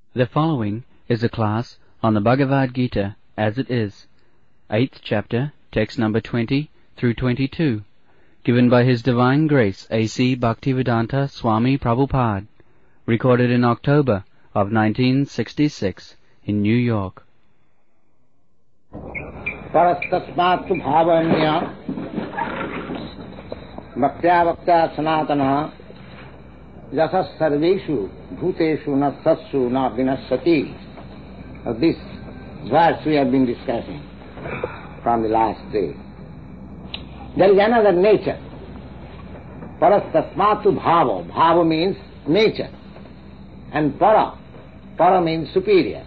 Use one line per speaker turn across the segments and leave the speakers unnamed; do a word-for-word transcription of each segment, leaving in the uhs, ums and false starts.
The following is a class on the Bhagavad Gita as it is, eighth chapter, text number twenty through twenty-two, given by His Divine Grace A C Bhaktivedanta Swami Prabhupada, recorded in October of nineteen sixty-six in New York.
Parastasmat bhavanya bhaktya bhakta sanatana yasas sarveshu bhuteshu na satsu na vinasati. This verse we have been discussing from the last day. There is another nature. Parastasmatu bhava. Bhava means nature. And para. Para means superior.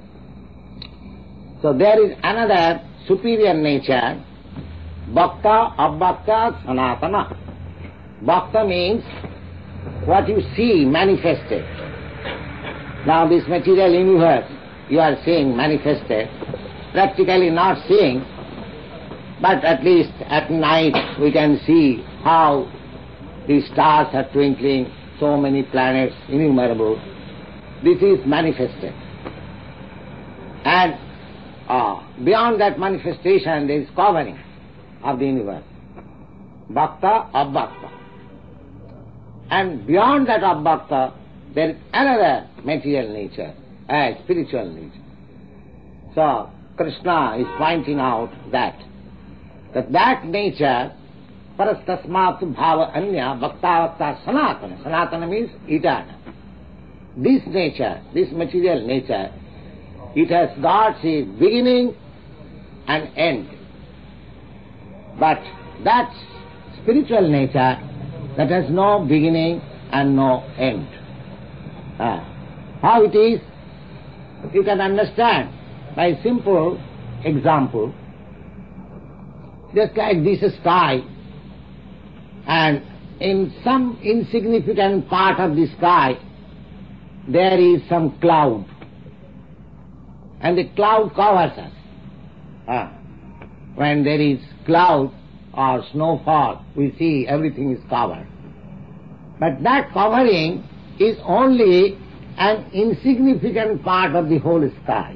So there is another superior nature, bhakta, abhakta, sanatana. Bhakta means what you see manifested. Now this material universe you are seeing manifested, practically not seeing, but at least at night we can see how the stars are twinkling, so many planets, innumerable. This is manifested. And uh, beyond that manifestation there is covering of the universe. Bhakta, abhakta. And beyond that abhakta there is another material nature, a spiritual nature. So Krishna is pointing out that that, that nature, parastasmat bhava anya bhakta bhakta sanatana. Sanatana means eternal. This nature, this material nature, it has got a beginning and end. But that spiritual nature that has no beginning and no end. Ah. How it is? You can understand by a simple example. Just like this sky, and in some insignificant part of the sky there is some cloud, and the cloud covers us. Ah. When there is cloud or snowfall, we see everything is covered. But that covering is only an insignificant part of the whole sky.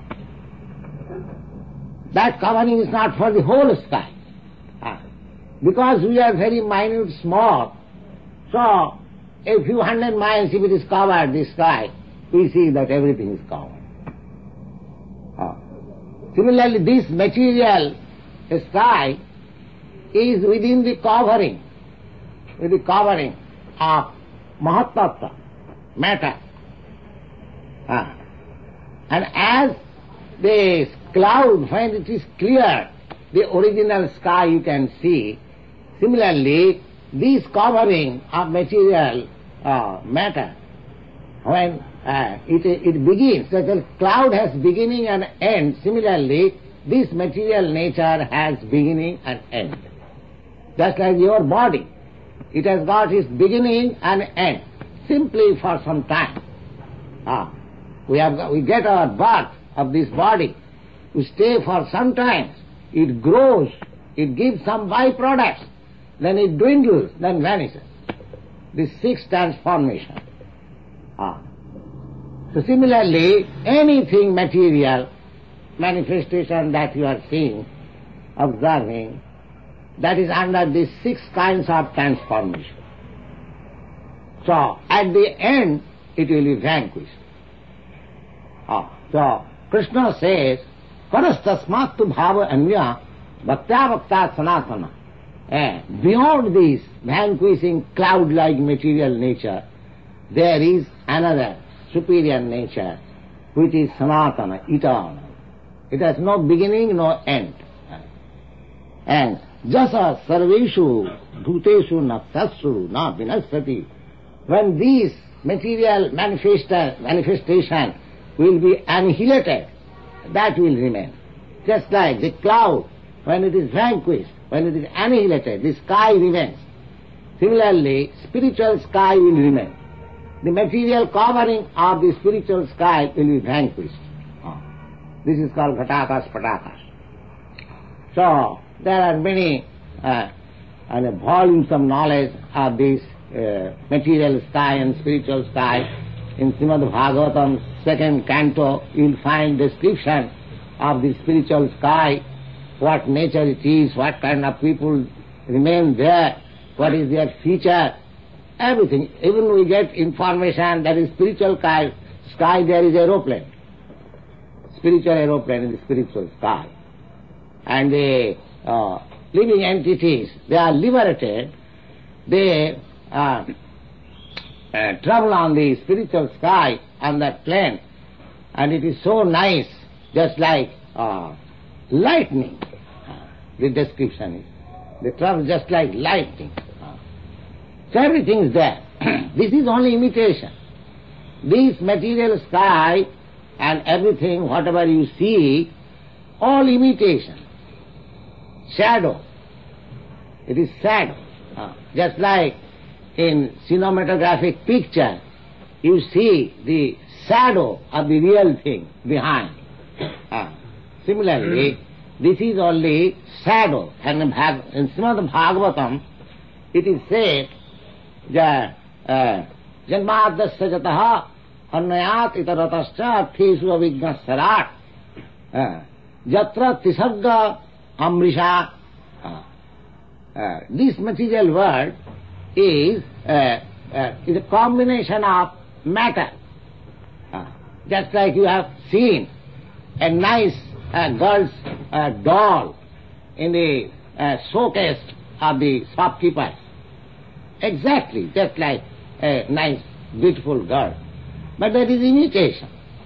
That covering is not for the whole sky. Ah. Because we are very minute, small, so a few hundred miles if it is covered, the sky, we see that everything is covered. Ah. Similarly, this material sky is within the covering, with the covering of Mahatattva, matter. Ah. And as the cloud, when it is clear, the original sky you can see, similarly, this covering of material uh, matter, when uh, it, it begins, so the cloud has beginning and end, similarly, this material nature has beginning and end. Just like your body, it has got its beginning and end, simply for some time. Ah. We have got, we get our birth of this body, we stay for some time, it grows, it gives some byproducts, then it dwindles, then vanishes. This sixth transformation. Ah. So similarly, anything material, manifestation that you are seeing, observing, that is under these six kinds of transformation. So at the end it will be vanquished. Ah. So Krishna says, parastasmatu bhava anya bhaktya bhakta sanatana. Eh, beyond this vanquishing cloud-like material nature, there is another superior nature, which is sanatana, eternal. It has no beginning, no end. And jasa sarveshu bhuteshu na tatsu na vinasati. When these material manifestation will be annihilated, that will remain. Just like the cloud, when it is vanquished, when it is annihilated, the sky remains. Similarly, spiritual sky will remain. The material covering of the spiritual sky will be vanquished. This is called ghatakas patakas. So, there are many uh, volumes of knowledge of this uh, material sky and spiritual sky. in Srimad Bhagavatam, second canto, you will find description of the spiritual sky, what nature it is, what kind of people remain there, what is their future, everything. Even we get information that in spiritual sky, sky there is aeroplane, spiritual aeroplane in the spiritual sky. And the uh, living entities, they are liberated, they uh, uh, travel on the spiritual sky on that plane, and it is so nice, just like uh, lightning. Uh, the description is, they travel just like lightning. Uh, so everything is there. This is only imitation. This material sky and everything, whatever you see, all imitation. Shadow. It is shadow. Uh, just like in cinematographic picture, you see the shadow of the real thing behind. Uh, similarly, this is only shadow. And in, Bhag- in Srimad Bhagavatam, it is said that Janmadasya jataha annayat itaratascha arthesu avignasarat jatra tisagga amrisha. Uh, uh, this material world is, uh, uh, is a combination of matter. Uh, just like you have seen a nice uh, girl's uh, doll in the uh, showcase of the shopkeepers. Exactly, just like a nice, beautiful girl. But that is imitation.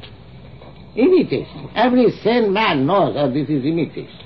Imitation. Every sane man knows that this is imitation.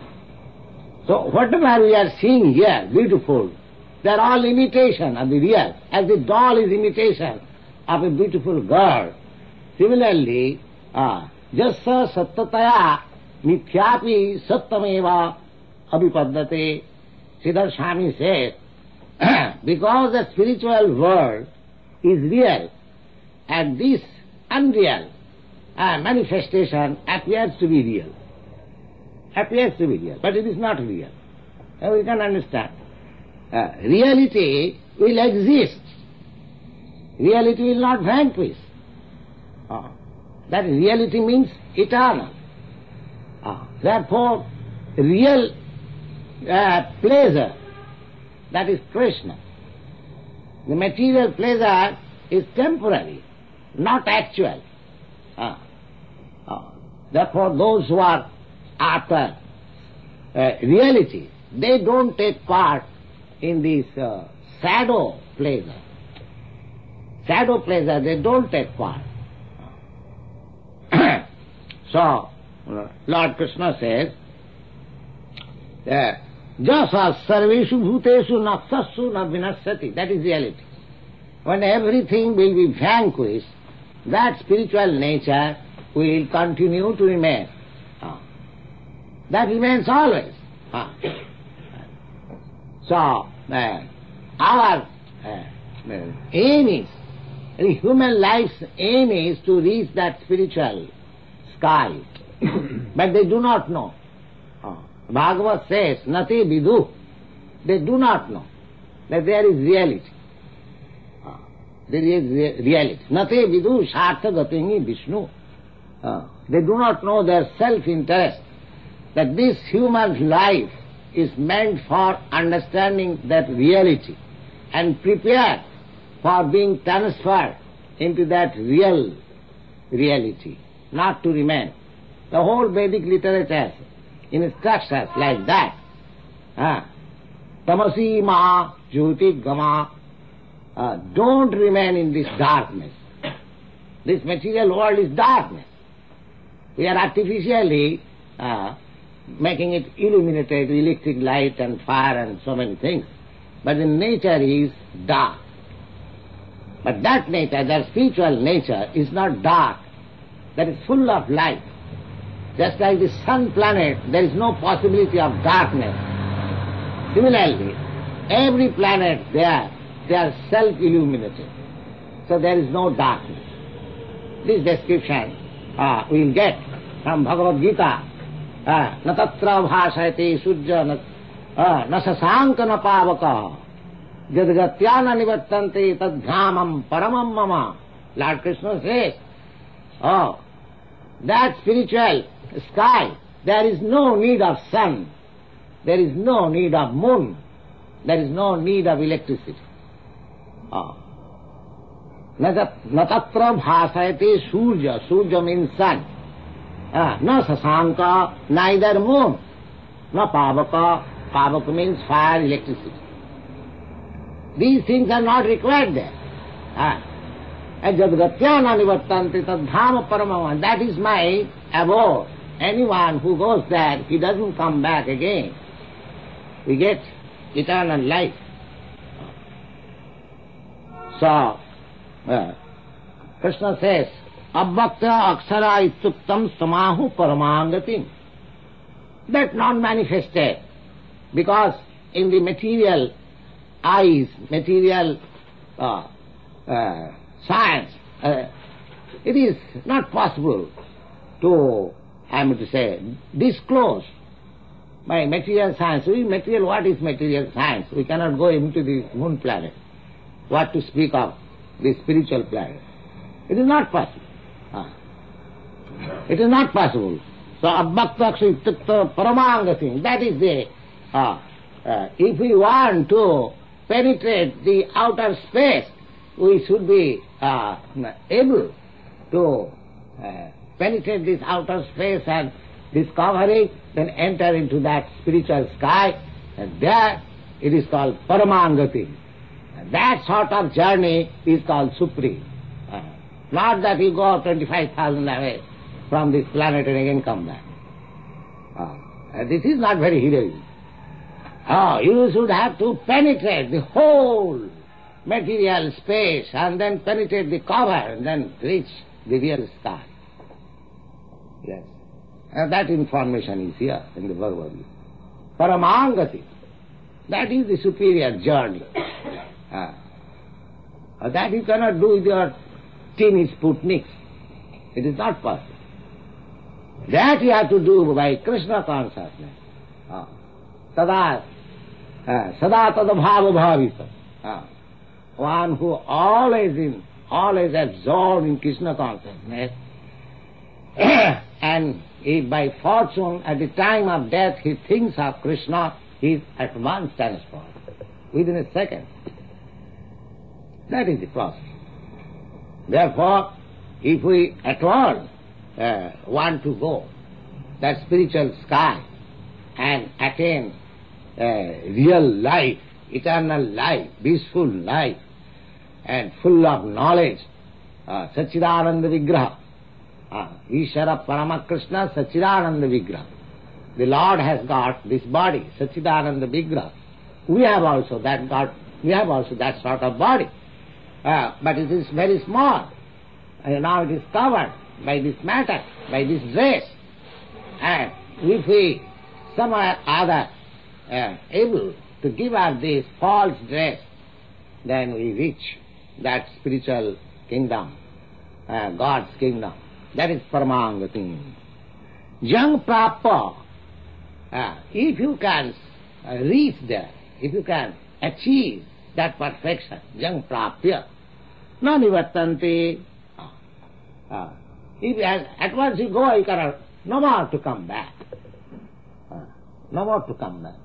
So whatever we are seeing here, beautiful, they are all imitation of the real. As the doll is imitation of a beautiful girl, similarly, uh, jassa sattataya mithyapi sattameva abhipaddate. Siddhartha Swami says, because the spiritual world is real, and this unreal uh, manifestation appears to be real. Appears to be real, but it is not real. Now we can understand. Uh, reality will exist. Reality will not vanquish. Uh, that reality means eternal. Uh, therefore, real uh, pleasure, that is Krishna. The material pleasure is temporary, not actual. Uh, uh, therefore, those who are after uh, reality, they don't take part in this uh, shadow pleasure. Shadow pleasure, they don't take part. So, Lord Krishna says, Jasa sarveshu bhuteshu naksassu na vinasyati. That is reality. When everything will be vanquished, that spiritual nature will continue to remain. That remains always. So, uh, our uh, aim is, the human life's aim is to reach that spiritual sky. But they do not know. Uh, Bhagavad says, Nati vidu. They do not know that there is reality. Uh, there is re- reality. Nati vidu shartha gatingi Vishnu. Uh, they do not know their self-interest, that this human life is meant for understanding that reality and prepared for being transferred into that real reality, not to remain. The whole Vedic literature instructs us like that. Ah, Tamasi ma jyoti gama. Uh, don't remain in this darkness. This material world is darkness. We are artificially uh, making it illuminated with electric light and fire and so many things. But the nature is dark. But that nature, that spiritual nature, is not dark. That is full of light. Just like the sun planet, there is no possibility of darkness. Similarly, every planet there, they are self-illuminated. So there is no darkness. This description uh, we will get from Bhagavad Gita. Na tatra bhasayate sujya na sasanka na pavaka jadgatyana nivattante tadghamam paramam mama Lord Krishna says, oh, that spiritual sky, there is no need of sun, there is no need of moon, there is no need of electricity. Oh. Na tatra bhasayate surya, surya means sun. Uh, na sasanka, neither moon, na pavaka, pavaka means fire, electricity. These things are not required there. Uh, Jadgatyana nivartanti tadhama paramama. That is my abode. Anyone who goes there, he doesn't come back again. He gets eternal life. So, uh, Krishna says, Abbakta akshara ittuktam samahu paramangatim. That not manifested, because in the material eyes, material uh, uh, science, uh, it is not possible to, I am to say, disclose by material science. We material, what is material science? We cannot go into the moon planet. What to speak of the spiritual planet? It is not possible. Ah. It is not possible. So, abbakta akshara paramangatim, that is the, uh, uh, if we want to penetrate the outer space, we should be uh, able to uh, penetrate this outer space and discover it, then enter into that spiritual sky, and there it is called paramangati. And that sort of journey is called supreme. Uh, not that you go twenty-five thousand away from this planet and again come back. Uh, and this is not very heroic. Oh, you should have to penetrate the whole material space and then penetrate the cover and then reach the real sky. Yes. And that information is here in the Bhagavad Gita. Paramangati. That is the superior journey. uh, that you cannot do with your teeny Sputniks. It is not possible. That you have to do by Krishna consciousness. Uh, tada, uh, sada tada bhava bhavita. Uh, one who always in, always absorbed in Krishna consciousness, and if by fortune at the time of death he thinks of Krishna, he is at once transformed, within a second. That is the process. Therefore, if we at all uh, want to go that spiritual sky and attain uh, real life, eternal life, peaceful life, and full of knowledge, uh, Sachidananda Vigraha, uh, Ishara Parama Krishna Sachidananda Vigraha. The Lord has got this body, Sachidananda Vigraha. We have also that God, we have also that sort of body, uh, but it is very small, and now it is covered by this matter, by this dress, and if we somehow or other uh, able to give up this false dress, then we reach that spiritual kingdom, uh, God's kingdom. That is Paramangati. Jang Prapa, uh, if you can uh, reach there, if you can achieve that perfection, Jang Prapya, na nivartanti. Uh, uh, if at, at once you go, you cannot, no more to come back. Uh, no more to come back.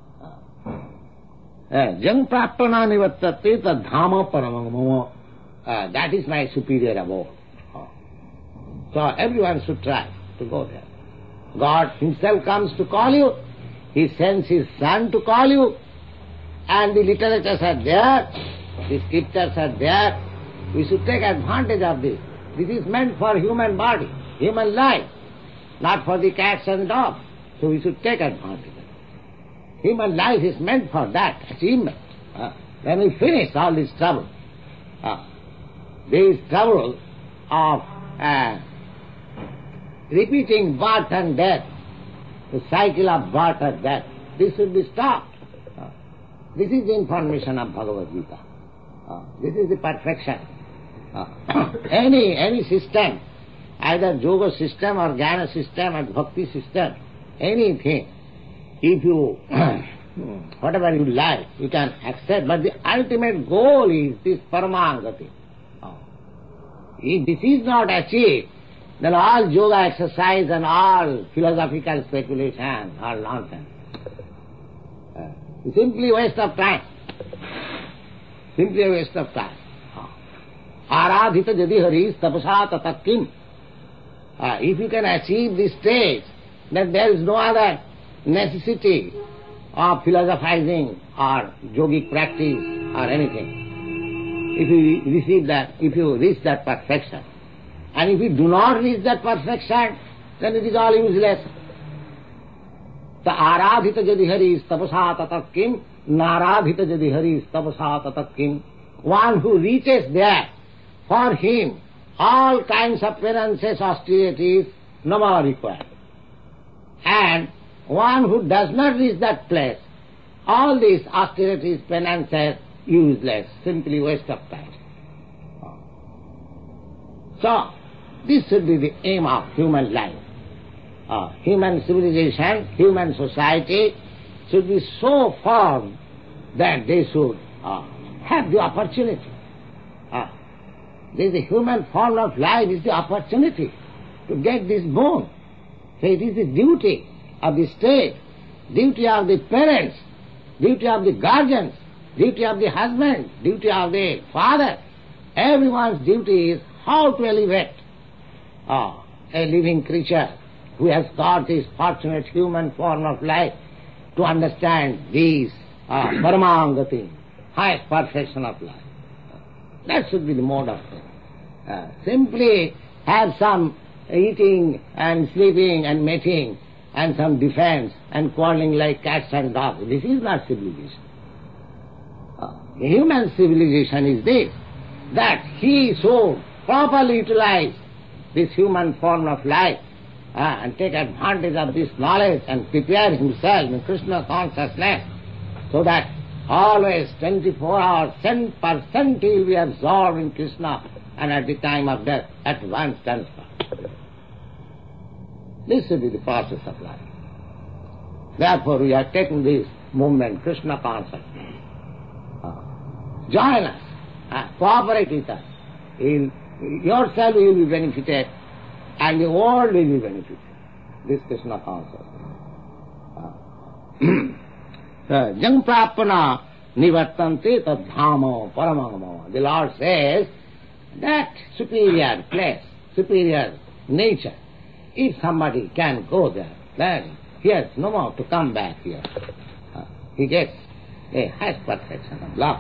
Jang prapana nivattate tadhama paramagamo. That is my superior abode. Uh, so everyone should try to go there. God himself comes to call you. He sends his son to call you. And the literatures are there. The scriptures are there. We should take advantage of this. This is meant for human body, human life, not for the cats and dogs. So we should take advantage. Human life is meant for that achievement. Uh, when we finish all this trouble, uh, this trouble of uh, repeating birth and death, the cycle of birth and death, this should be stopped. Uh, this is the information of Bhagavad Gita. Uh, this is the perfection. Uh, any any system, either yoga system or jnana system or bhakti system, anything, if you, whatever you like, you can accept, but the ultimate goal is this paramangati. Oh. If this is not achieved, then all yoga exercise and all philosophical speculation are nonsense. Uh, simply waste of time. Simply a waste of time. Aradhita jadi haris tapasa tata kim. Uh, if you can achieve this stage, then there is no other necessity of philosophizing or yogic practice or anything. If you receive that, if you reach that perfection. And if you do not reach that perfection, then it is all useless. The aradhita jadi haris tapasa tata kim, naradhita jadi haris tapasa tata kim. One who reaches there, for him, all kinds of penances, austerities, no more required. And one who does not reach that place, all these austerities, penances, useless, simply waste of time. So, this should be the aim of human life. Uh, human civilization, human society should be so formed that they should uh, have the opportunity. Uh, This is the human form of life, is the opportunity to get this boon. So it is the duty of the state, duty of the parents, duty of the guardians, duty of the husband, duty of the father. Everyone's duty is how to elevate uh, a living creature who has got this fortunate human form of life to understand these uh, paramangati, highest perfection of life. That should be the mode of things. Uh, simply have some eating and sleeping and mating and some defense and quarreling like cats and dogs. This is not civilization. Uh, the human civilization is this, that he should properly utilize this human form of life uh, and take advantage of this knowledge and prepare himself in Krishna consciousness so that always twenty-four hours, ten percent he will be absorbed in Krishna, and at the time of death, at once transfer. This should be the process of life. Therefore, we are taking this movement, Krishna consciousness. Uh, join us, uh, cooperate with us. In, yourself will be benefited, and the world will be benefited. This Krishna consciousness. Uh, Jang prapana nivartante tadhamo paramagamo. The Lord says that superior place, superior nature, if somebody can go there, then he has no more to come back here. Uh, he gets a highest perfection of love.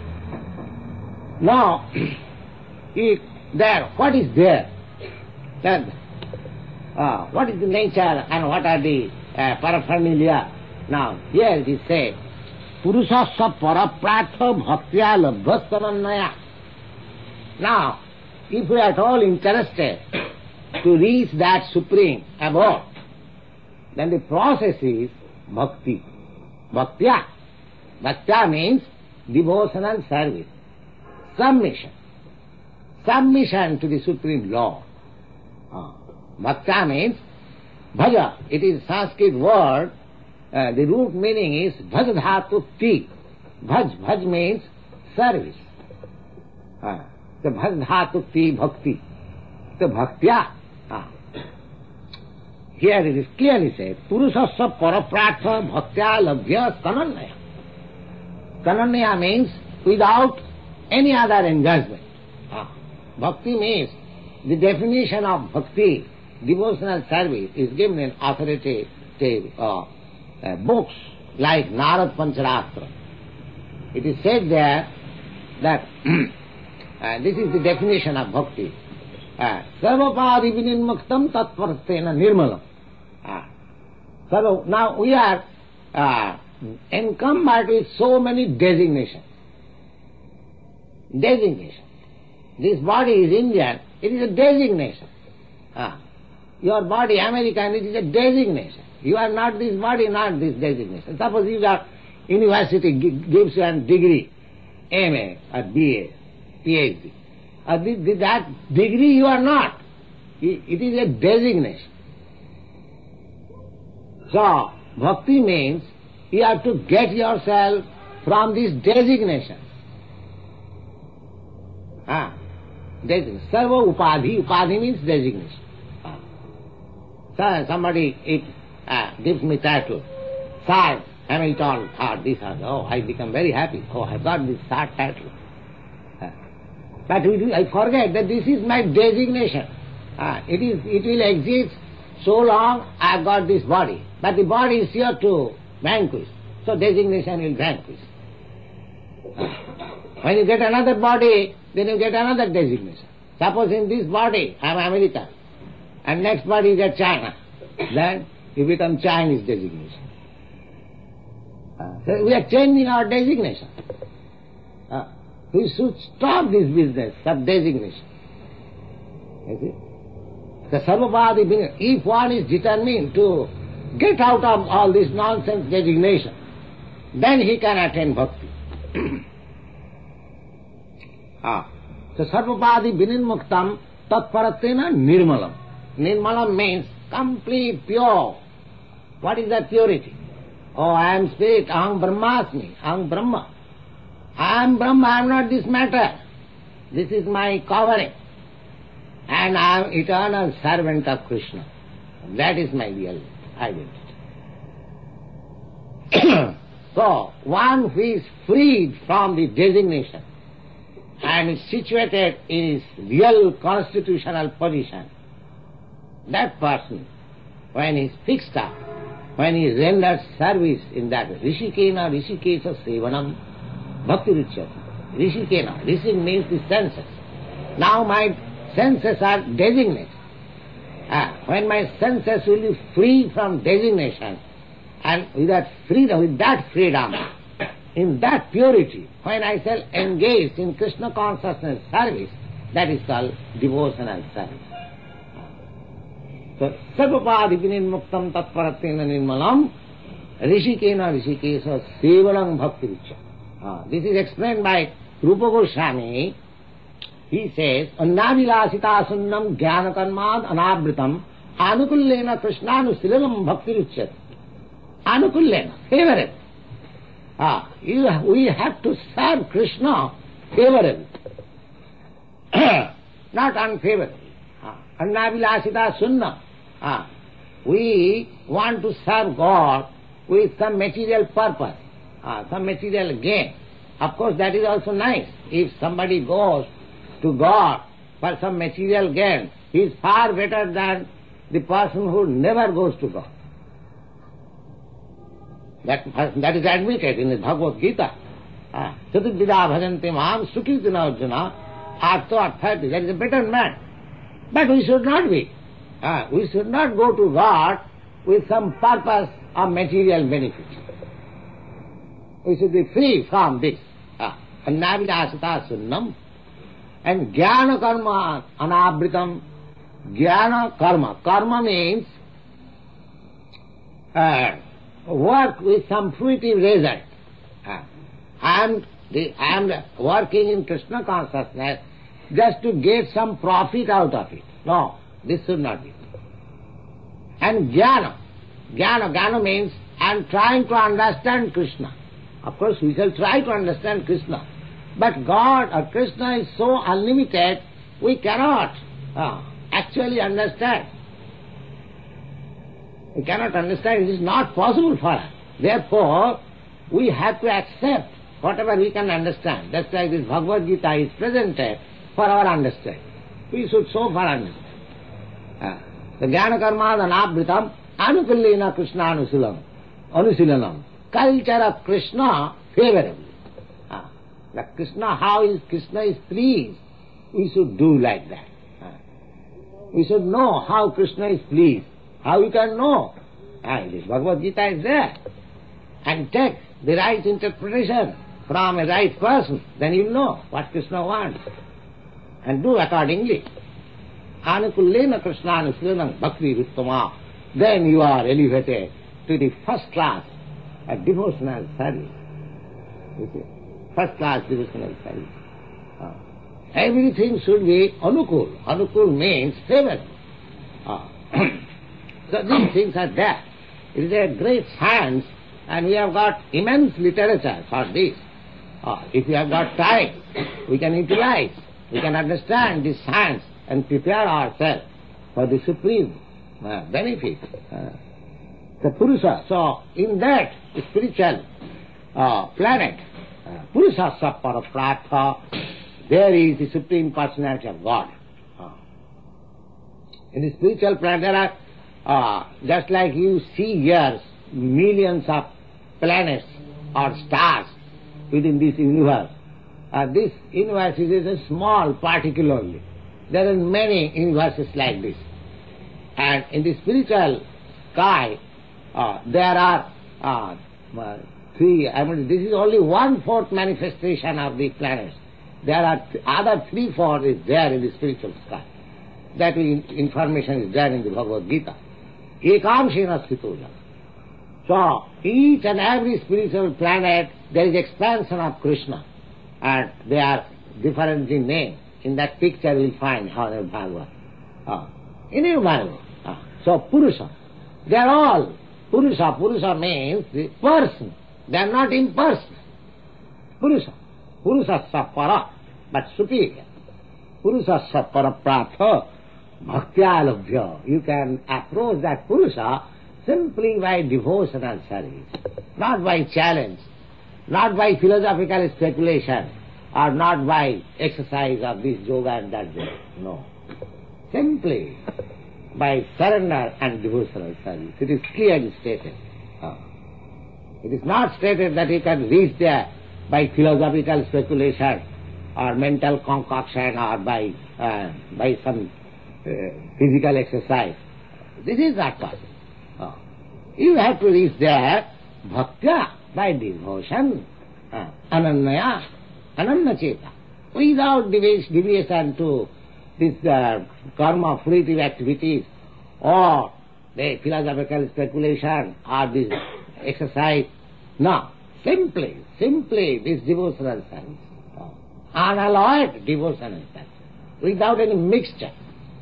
Now, if there, what is there? Then, uh, what is the nature and what are the uh, paraphernalia? Now, here it is said, Purusasya parapratha bhaktya labhastarannaya. Now, if we are at all interested to reach that supreme abode, then the process is bhakti. Bhaktya. Bhaktya means devotional service, submission. Submission to the Supreme Lord. Uh, Bhaktya means bhaja. It is Sanskrit word. Uh, the root meaning is bhaj dhatu ti. Bhaj, bhaj means service. Uh, the bhaj dhatu ti bhakti. The bhaktya. Uh, here it is clearly said, Purusasya parapratha bhaktya labhya kanannaya. Kanannaya means without any other engagement. Uh, bhakti means, the definition of bhakti, devotional service, is given in authoritative uh, Uh, books like Narad Pancharastra. It is said there that uh, this is the definition of bhakti. Sarvapadi vinirmuktam tatparastena nirmalam. So now we are uh, encumbered with so many designations. Designation. This body is Indian, it is a designation. Uh, your body American, it is a designation. You are not this body, not this designation. Suppose you are university gives you a degree, M A or B A, P H D. Uh, the, the, that degree you are not. It, it is a designation. So, bhakti means you have to get yourself from this designation. Ah. Designation. Sarva upadhi. Upadhi means designation. Uh, so somebody it, uh, gives me title. Sir Hamilton or this or that. Oh, I become very happy. Oh, I got this Sir title. Uh, but I forget that this is my designation. Uh, it is. It will exist so long I have got this body. But the body is here to vanquish. So designation will vanquish. When you get another body, then you get another designation. Suppose in this body I am American, and next body you get China. Then you become Chinese designation. Uh, so we are changing our designation. Uh, we should stop this business of designation. You see? The sarvapadi being, if one is determined to get out of all this nonsense designation, then he can attain bhakti. ah. So sarvapadi vinimuktam tatparatena nirmalam. Nirmalam means complete pure. What is that purity? Oh, I am spirit, aham brahmasmi, aham brahma. I am Brahma, I am not this matter. This is my covering. And I am eternal servant of Krishna. That is my real identity. So, one who is freed from the designation and is situated in his real constitutional position, that person, when he is fixed up, when he renders service in that Rishikena Rishikesha Sevanam Bhakti Richyati. Rishikena, Rishi means the senses. Now my senses are designated. Ah, when my senses will be free from designation, and with that freedom, with that freedom, in that purity, when I shall engage in Krishna consciousness service, that is called devotional service. So, sarvapadi vinimuktam tatparatena nirmalam rishikena rishikesha sevanam bhakti richa. Ah, this is explained by Rupa Goswami. He says, Annavilasita sunnam jnanakarmad anavritam anukullena krishnanusililam bhakti richyati. Anukullena, favorable. Ah, you, we have to serve Krishna favorably, not unfavorably. Ah, Annavilasita sunnam. Ah, we want to serve God with some material purpose, ah, some material gain. Of course, that is also nice. If somebody goes to God for some material gain, he is far better than the person who never goes to God. That, that is admitted in the Bhagavad Gita. Chaturvida bhajante mam sukritina arjuna artho arthati. That is a better man. But we should not be. Uh, we should not go to God with some purpose of material benefit. We should be free from this. Annavidasita sunnam. And jnana karma anavritam. Jnana karma. Karma means uh, work with some fruitive result. Uh, I am the, I am working in Krishna consciousness just to get some profit out of it. No, this should not be. And jnana. Jnana, jnana means I am trying to understand Krishna. Of course, we shall try to understand Krishna. But God or Krishna is so unlimited, we cannot uh, actually understand. We cannot understand. It is not possible for us. Therefore, we have to accept whatever we can understand. That's why this Bhagavad Gita is presented for our understanding. We should so far understand. Uh, the jnana karma anavritam anukullena Krishna anusilam anusilanam. Culture of Krishna favorably. Uh, the Krishna, how is Krishna is pleased, we should do like that. Uh, we should know how Krishna is pleased. How you can know? Uh, this Bhagavad Gita is there. And take the right interpretation from a right person, then you know what Krishna wants. And do accordingly. Anukullena Krishna anusilanam bhakti ruttama. Then you are elevated to the first class of devotional service. You see? First class devotional service. Uh, everything should be anukul. Anukul means favor. Uh, so these things are there. It is a great science, and we have got immense literature for this. Uh, if we have got time, we can utilize we can understand this science and prepare ourselves for the supreme uh, benefit. Uh, the Purusha. So, in that spiritual uh, planet, uh, Purusha Sappara Pratha, there is the Supreme Personality of God. Uh, in the spiritual planet, there are, uh, just like you see here, millions of planets or stars within this universe. Uh, this universe is a small particle only. There are many universes like this. And in the spiritual sky, uh, there are uh, uh, three, I mean, this is only one-fourth manifestation of the planets. There are th- other three-fourths is there in the spiritual sky. That in- information is there in the Bhagavad Gita. Ekamshena sthito. So, each and every spiritual planet, there is expansion of Krishna. And they are different in name. In that picture we will find how they are Bhagavad. Uh, in your Bible. Uh, so, Purusha. They are all Purusha. Purusha means the person. They are not impersonal. Purusha. Purusha Sappara, but superior. Purusha Sappara Pratha Bhaktyalabhya. You can approach that Purusha simply by devotional service, not by challenge, not by philosophical speculation, or not by exercise of this yoga and that yoga. No. Simply by surrender and devotional service. It is clearly stated. Uh, it is not stated that you can reach there by philosophical speculation or mental concoction or by uh, by some uh, physical exercise. This is not possible. Uh, you have to reach there bhaktya, by devotion, uh, ananyaya, ananyacheta, without devi- deviation to this uh, karma fruitive activities or the philosophical speculation or this exercise. No, simply, simply this devotional service, uh, unalloyed devotional service, without any mixture.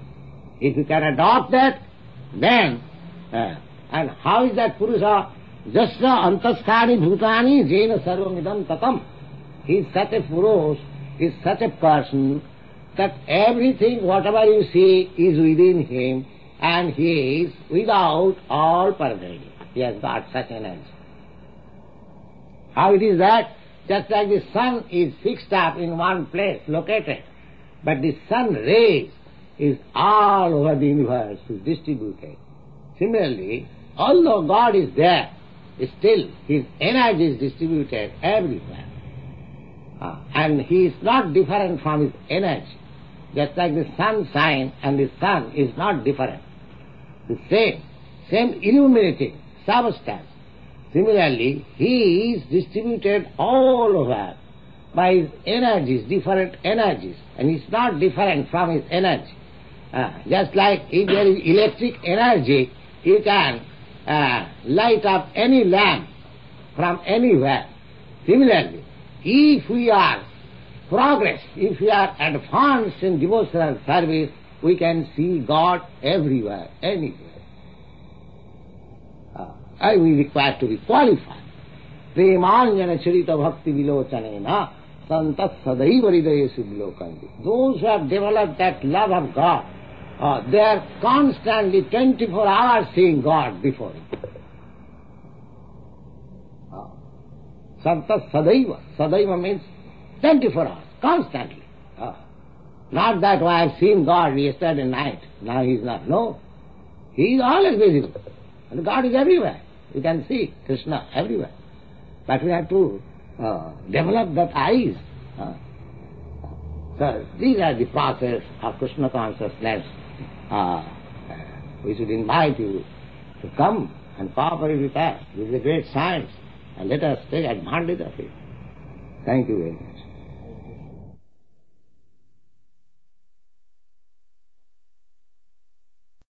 If you can adopt that, then, uh, and how is that Purusha? Jasya antasthani bhutani jena sarvamidam tatam. He is such a Purush, he is such a person, that everything, whatever you see, is within him, and he is without all pervading. He has got such energy. How it is that? Just like the sun is fixed up in one place, located, but the sun rays is all over the universe, is distributed. Similarly, although God is there, still his energy is distributed everywhere. Uh, and he is not different from his energy. Just like the sunshine and the sun is not different. The same, same illuminating substance. Similarly, he is distributed all over by his energies, different energies, and he is not different from his energy. Uh, just like if there is electric energy, you can uh, light up any lamp from anywhere. Similarly, if we are progress, if we are advanced in devotional service, we can see God everywhere, anywhere. Uh, I will require to be qualified. Premanjana charita bhakti vilochanena santat sadaiva hridayesu vilokanti. Those who have developed that love of God, uh, they are constantly twenty-four hours seeing God before him. Uh, santat sadaiva. Sadaiva means twenty-four hours, constantly. Uh, not that, oh, I have seen God yesterday night, now he is not. No. He is always visible. And God is everywhere. You can see Krishna everywhere. But we have to uh, develop that eyes. Uh, so these are the process of Krishna consciousness. Uh, we should invite you to come and cooperate with us. This is a great science. And let us take advantage of it. Thank you very much.